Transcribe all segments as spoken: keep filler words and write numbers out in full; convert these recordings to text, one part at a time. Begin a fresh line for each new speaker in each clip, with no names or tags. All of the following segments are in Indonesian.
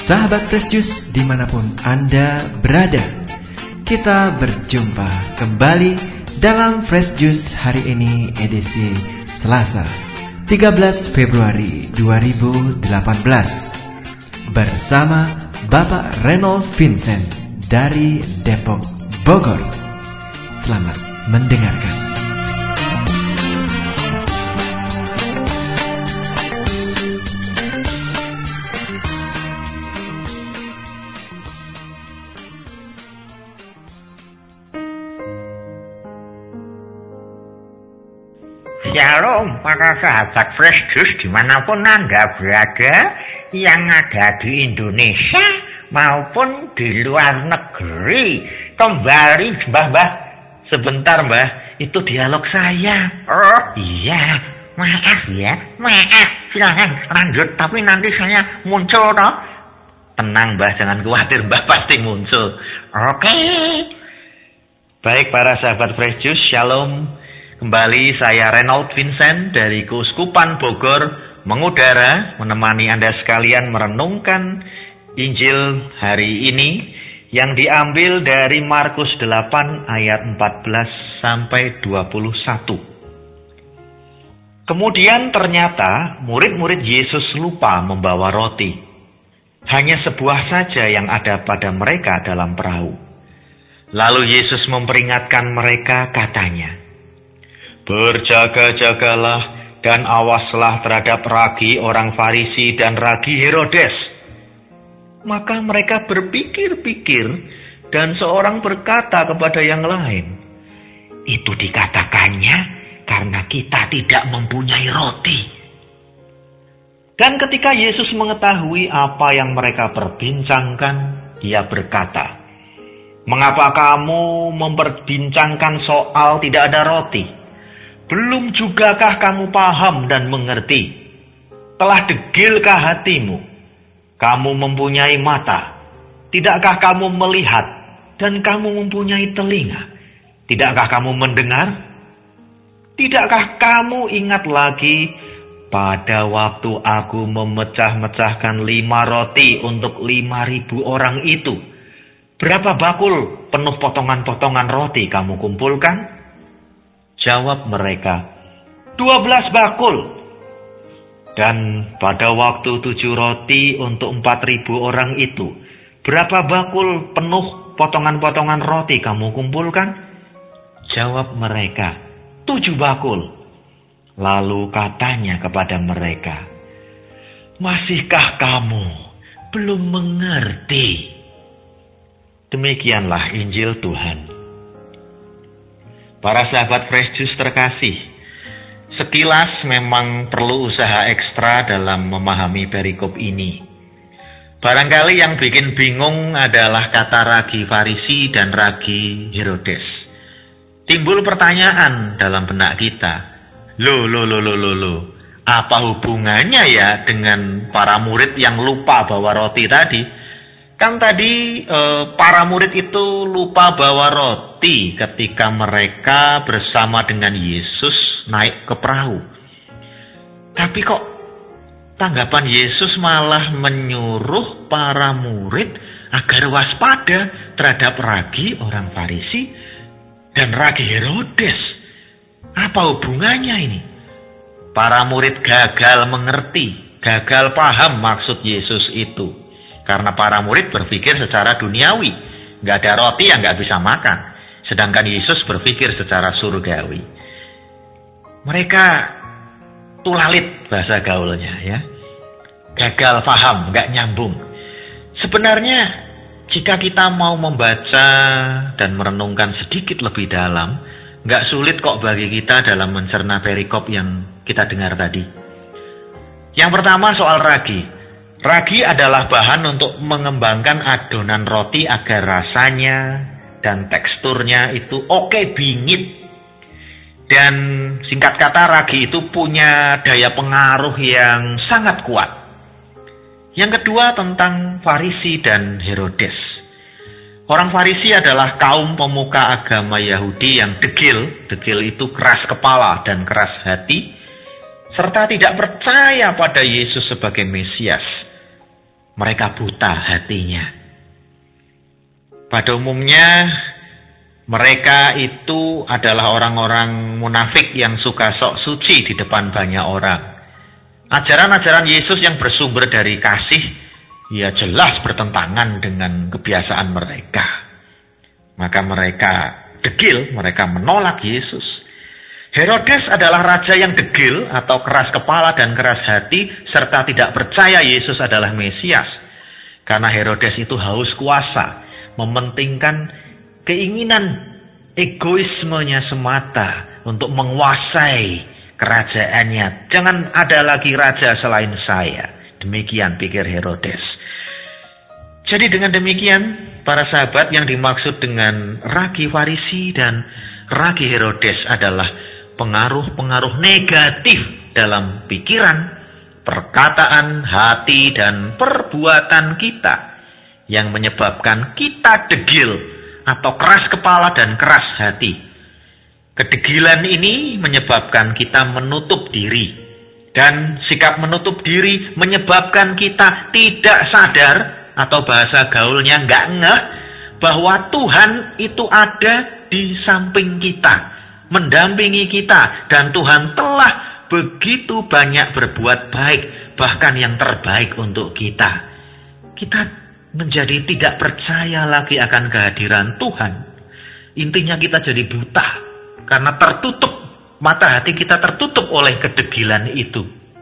Sahabat Fresh Juice dimanapun Anda berada, kita berjumpa kembali dalam Fresh Juice hari ini edisi Selasa tiga belas Februari dua ribu delapan belas bersama Bapak Reynold Vincent dari Depok, Bogor. Selamat mendengarkan.
Shalom para sahabat Fresh Juice dimanapun Anda berada, yang ada di Indonesia maupun di luar negeri. Kembali Mbah-mbah, sebentar Mbah, itu dialog saya. Oh iya, maaf ya, maaf, silahkan lanjut, tapi nanti saya muncul toh. Tenang Mbah, jangan khawatir, Mbah pasti muncul. Oke. Baik para sahabat Fresh Juice, Shalom. Kembali saya Reynold Vincent dari Keuskupan Bogor mengudara menemani Anda sekalian merenungkan Injil hari ini yang diambil dari Markus delapan ayat empat belas sampai dua puluh satu. Kemudian ternyata murid-murid Yesus lupa membawa roti. Hanya sebuah saja yang ada pada mereka dalam perahu. Lalu Yesus memperingatkan mereka, katanya, "Berjaga-jagalah dan awaslah terhadap ragi orang Farisi dan ragi Herodes." Maka mereka berpikir-pikir dan seorang berkata kepada yang lain, "Itu dikatakannya karena kita tidak mempunyai roti." Dan ketika Yesus mengetahui apa yang mereka perbincangkan, Ia berkata, "Mengapa kamu memperbincangkan soal tidak ada roti? Belum jugakah kamu paham dan mengerti? Telah degilkah hatimu? Kamu mempunyai mata. Tidakkah kamu melihat? Dan kamu mempunyai telinga. Tidakkah kamu mendengar? Tidakkah kamu ingat lagi pada waktu aku memecah-mecahkan lima roti untuk lima ribu orang itu? Berapa bakul penuh potongan-potongan roti kamu kumpulkan?" Jawab mereka, dua belas bakul. "Dan pada waktu tujuh roti untuk empat ribu orang itu, berapa bakul penuh potongan-potongan roti kamu kumpulkan?" Jawab mereka, tujuh bakul. Lalu katanya kepada mereka, "Masihkah kamu belum mengerti?" Demikianlah Injil Tuhan. Para sahabat Fresh Juice terkasih, sekilas memang perlu usaha ekstra dalam memahami perikop ini. Barangkali yang bikin bingung adalah kata ragi Farisi dan ragi Herodes. Timbul pertanyaan dalam benak kita, Loh, loh, loh, loh, loh, loh. Apa hubungannya ya dengan para murid yang lupa bawa roti tadi? Kan tadi e, para murid itu lupa bawa roti ketika mereka bersama dengan Yesus naik ke perahu. Tapi kok tanggapan Yesus malah menyuruh para murid agar waspada terhadap ragi orang Farisi dan ragi Herodes. Apa hubungannya ini? Para murid gagal mengerti, gagal paham maksud Yesus itu. Karena para murid berpikir secara duniawi, nggak ada roti yang nggak bisa makan. Sedangkan Yesus berpikir secara surgawi. Mereka tulalit bahasa gaulnya, ya. Gagal paham, nggak nyambung. Sebenarnya jika kita mau membaca dan merenungkan sedikit lebih dalam, nggak sulit kok bagi kita dalam mencerna perikop yang kita dengar tadi. Yang pertama soal ragi. Ragi adalah bahan untuk mengembangkan adonan roti agar rasanya dan teksturnya itu oke, bingit. Dan singkat kata, ragi itu punya daya pengaruh yang sangat kuat. Yang kedua tentang Farisi dan Herodes. Orang Farisi adalah kaum pemuka agama Yahudi yang degil. Degil itu keras kepala dan keras hati, serta tidak percaya pada Yesus sebagai Mesias. mereka buta hatinya. Pada umumnya mereka itu adalah orang-orang munafik yang suka sok suci di depan banyak orang. Ajaran-ajaran Yesus yang bersumber dari kasih, ya jelas bertentangan dengan kebiasaan mereka. Maka mereka degil, mereka menolak Yesus. Herodes adalah raja yang degil atau keras kepala dan keras hati, serta tidak percaya Yesus adalah Mesias. Karena Herodes itu haus kuasa, mementingkan keinginan egoismenya semata untuk menguasai kerajaannya. Jangan ada lagi raja selain saya. Demikian pikir Herodes. Jadi dengan demikian, para sahabat, yang dimaksud dengan ragi Farisi dan ragi Herodes adalah pengaruh-pengaruh negatif dalam pikiran, perkataan, hati, dan perbuatan kita yang menyebabkan kita degil atau keras kepala dan keras hati. Kedegilan ini menyebabkan kita menutup diri, dan sikap menutup diri menyebabkan kita tidak sadar, atau bahasa gaulnya nggak ngeh, bahwa Tuhan itu ada di samping kita, mendampingi kita, dan Tuhan telah begitu banyak berbuat baik, bahkan yang terbaik untuk kita. Kita menjadi tidak percaya lagi akan kehadiran Tuhan. Intinya kita jadi buta karena tertutup, mata hati kita tertutup oleh kedegilan itu.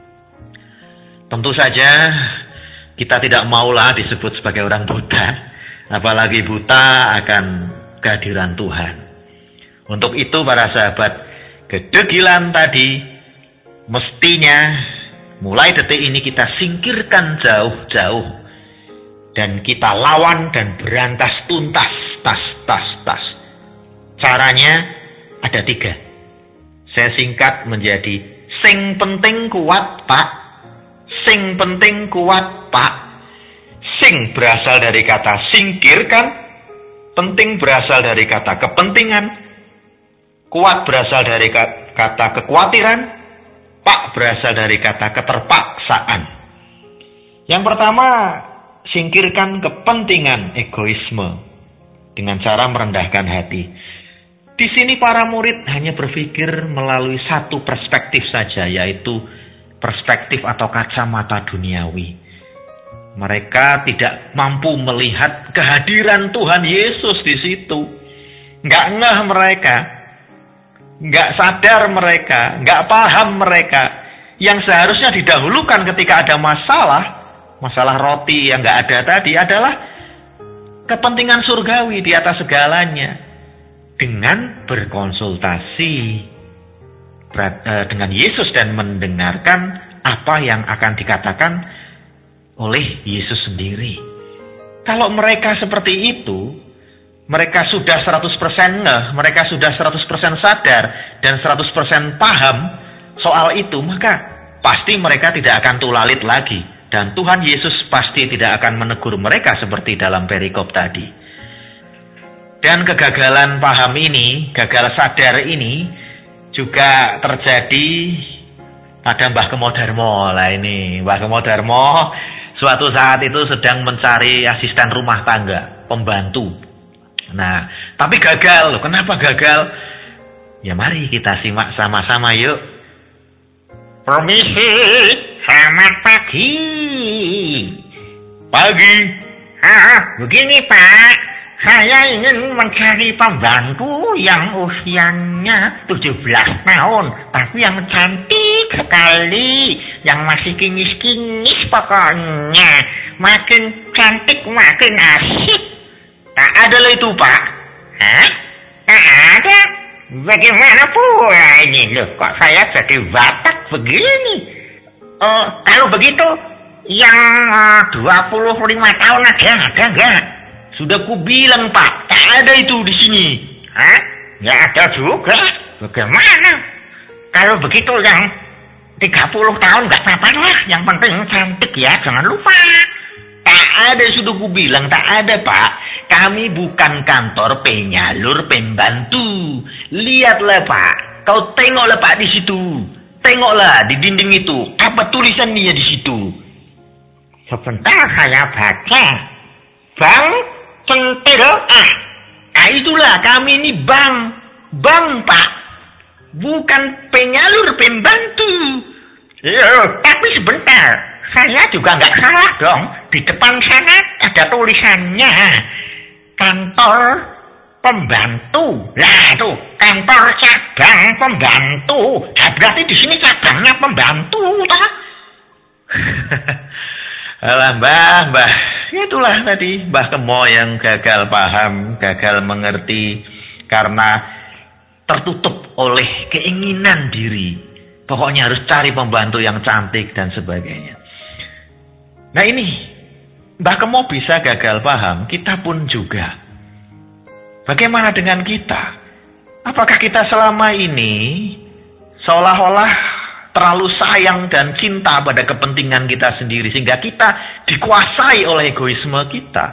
Tentu saja kita tidak maulah disebut sebagai orang buta, apalagi buta akan kehadiran Tuhan. Untuk itu para sahabat, kedegilan tadi mestinya mulai detik ini kita singkirkan jauh-jauh. Dan kita lawan dan berantas tuntas, tas, tas, tas. Caranya ada tiga. Saya singkat menjadi sing penting kuat pak, sing penting kuat pak. Sing berasal dari kata singkirkan, penting berasal dari kata kepentingan, kuat berasal dari kata kekhawatiran, pak berasal dari kata keterpaksaan. Yang pertama, singkirkan kepentingan egoisme dengan cara merendahkan hati. Di sini para murid hanya berpikir melalui satu perspektif saja, yaitu perspektif atau kacamata duniawi. Mereka tidak mampu melihat kehadiran Tuhan Yesus di situ. Nggak ngeh mereka, nggak sadar mereka, nggak paham mereka. Yang seharusnya didahulukan ketika ada masalah, masalah roti yang nggak ada tadi adalah kepentingan surgawi di atas segalanya. Dengan berkonsultasi dengan Yesus dan mendengarkan apa yang akan dikatakan oleh Yesus sendiri. Kalau mereka seperti itu, mereka sudah seratus persen ngeh, mereka sudah seratus persen sadar dan seratus persen paham soal itu, maka pasti mereka tidak akan tulalit lagi. Dan Tuhan Yesus pasti tidak akan menegur mereka seperti dalam perikop tadi. Dan kegagalan paham ini, gagal sadar ini juga terjadi pada Mbah Kemodarmo. Lah ini, Mbah Kemodarmo suatu saat itu sedang mencari asisten rumah tangga, pembantu. Nah, tapi gagal. Kenapa gagal? Ya mari kita simak sama-sama yuk. Permisi, selamat pagi. Pagi. Ah, begini Pak. Saya ingin mencari pembantu yang usianya tujuh belas tahun. Tapi yang cantik sekali. Yang masih kinyis-kinyis pokoknya. Makin cantik makin asik. Tak ada lah itu Pak. Hah? Tak ada? Bagaimana pula ini loh? Kok saya jadi watak begini? Oh, kalau begitu yang uh, dua puluh lima tahun aja ada enggak? Sudah ku bilang Pak, tak ada itu di sini. Hah? Ya ada juga. Bagaimana? Kalau begitu yang tiga puluh tahun gak apa-apa lah. Yang penting cantik ya, jangan lupa. Tak ada, sudah ku bilang, tak ada Pak. Kami bukan kantor penyalur pembantu. Lihatlah Pak, kau tengoklah Pak di situ. Tengoklah di dinding itu, apa tulisannya di situ? Sebentar saya baca. Bang Centil ah. Nah itulah kami ini bang. Bang Pak. Bukan penyalur pembantu. Loh, tapi sebentar. Saya juga nggak salah dong. Di depan sana ada tulisannya. Kantor pembantu. Nah itu kantor cabang pembantu. Nah, berarti di sini cabangnya pembantu, toh? Alah mbah, mbah. Itulah tadi Mbah Kemo yang gagal paham, gagal mengerti karena tertutup oleh keinginan diri. Pokoknya harus cari pembantu yang cantik dan sebagainya. Nah ini Mbah Kemo bisa gagal paham, kita pun juga. Bagaimana dengan kita? Apakah kita selama ini seolah-olah terlalu sayang dan cinta pada kepentingan kita sendiri sehingga kita dikuasai oleh egoisme kita?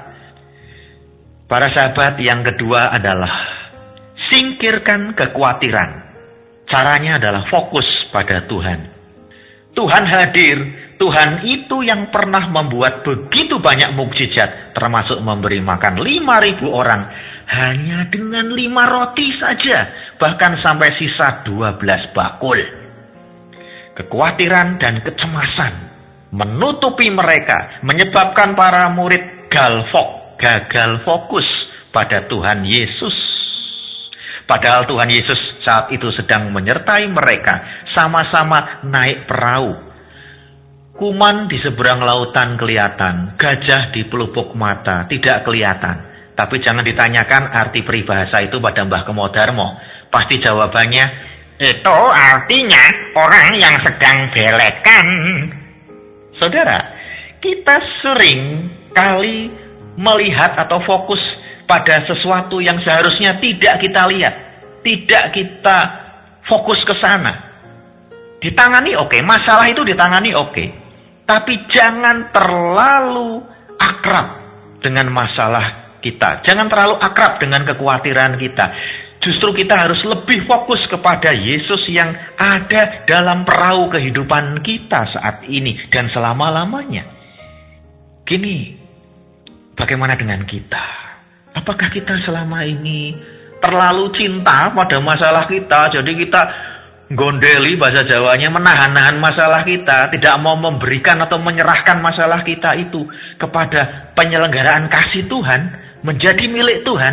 Para sahabat, yang kedua adalah singkirkan kekhawatiran. Caranya adalah fokus pada Tuhan. Tuhan hadir. Tuhan itu yang pernah membuat begitu banyak mukjizat, termasuk memberi makan lima ribu orang hanya dengan lima roti saja, bahkan sampai sisa dua belas bakul. Kekhawatiran dan kecemasan menutupi mereka, menyebabkan para murid galfok, gagal fokus pada Tuhan Yesus. Padahal Tuhan Yesus saat itu sedang menyertai mereka, sama-sama naik perahu. Kuman di seberang lautan kelihatan, gajah di pelupuk mata tidak kelihatan. Tapi jangan ditanyakan arti peribahasa itu pada Mbah Kemo Darmo. Pasti jawabannya, itu artinya orang yang sedang belekan. Saudara, kita sering kali melihat atau fokus pada sesuatu yang seharusnya tidak kita lihat. Tidak kita fokus ke sana. Ditangani oke, masalah itu ditangani oke. Tapi jangan terlalu akrab dengan masalah kita. Jangan terlalu akrab dengan kekhawatiran kita. Justru kita harus lebih fokus kepada Yesus yang ada dalam perahu kehidupan kita saat ini dan selama-lamanya. Gini, bagaimana dengan kita? Apakah kita selama ini terlalu cinta pada masalah kita? Jadi kita gondeli, bahasa Jawanya, menahan-nahan masalah kita, tidak mau memberikan atau menyerahkan masalah kita itu kepada penyelenggaraan kasih Tuhan, menjadi milik Tuhan.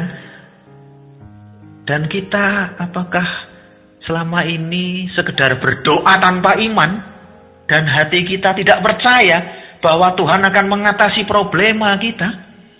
Dan kita apakah selama ini sekedar berdoa tanpa iman, dan hati kita tidak percaya bahwa Tuhan akan mengatasi problema kita?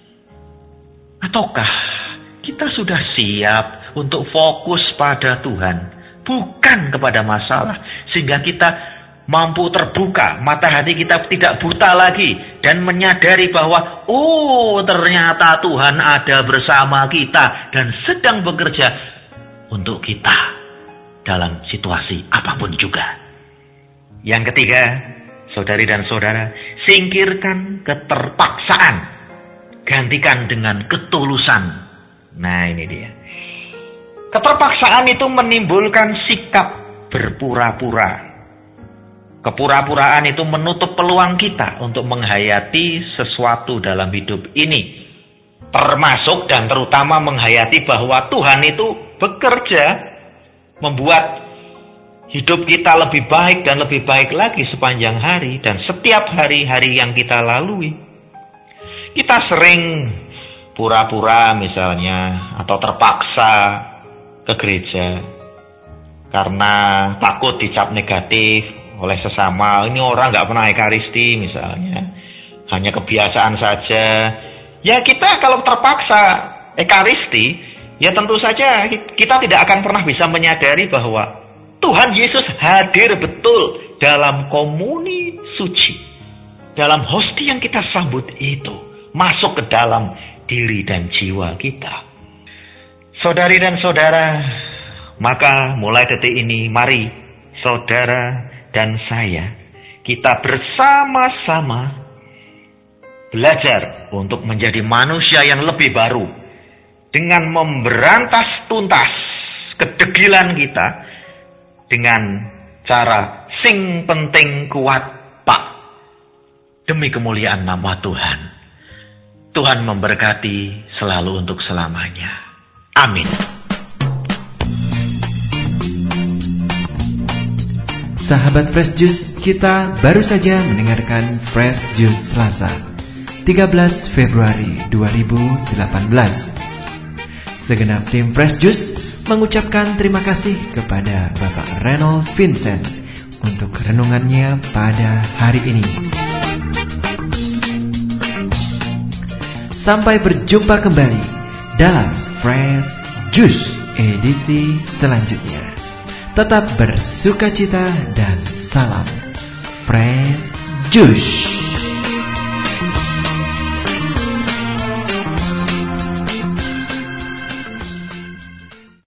Ataukah kita sudah siap untuk fokus pada Tuhan, bukan kepada masalah, sehingga kita mampu terbuka, mata hati kita tidak buta lagi, dan menyadari bahwa oh ternyata Tuhan ada bersama kita dan sedang bekerja untuk kita dalam situasi apapun juga. Yang ketiga, saudari dan saudara, singkirkan keterpaksaan, gantikan dengan ketulusan. Nah ini dia. Keterpaksaan itu menimbulkan sikap berpura-pura. Kepura-puraan itu menutup peluang kita untuk menghayati sesuatu dalam hidup ini. Termasuk dan terutama menghayati bahwa Tuhan itu bekerja membuat hidup kita lebih baik dan lebih baik lagi sepanjang hari dan setiap hari-hari yang kita lalui. Kita sering pura-pura misalnya atau terpaksa ke gereja karena takut dicap negatif oleh sesama. Ini orang nggak pernah ekaristi misalnya, hanya kebiasaan saja. Ya kita kalau terpaksa ekaristi, ya tentu saja kita tidak akan pernah bisa menyadari bahwa Tuhan Yesus hadir betul dalam komuni suci, dalam hosti yang kita sambut itu, masuk ke dalam diri dan jiwa kita. Saudari dan saudara, maka mulai detik ini mari saudara dan saya, kita bersama-sama belajar untuk menjadi manusia yang lebih baru dengan memberantas tuntas kedegilan kita dengan cara sing penting kuat Pak. demi kemuliaan nama Tuhan. Tuhan memberkati selalu untuk selamanya. Amin.
Sahabat Fresh Juice, kita baru saja mendengarkan Fresh Juice Selasa, tiga belas Februari dua ribu delapan belas. Segenap tim Fresh Juice mengucapkan terima kasih kepada Bapak Reynold Vincent untuk renungannya pada hari ini. Sampai berjumpa kembali dalam Fresh Juice edisi selanjutnya. Tetap bersukacita dan salam Fresh Juice.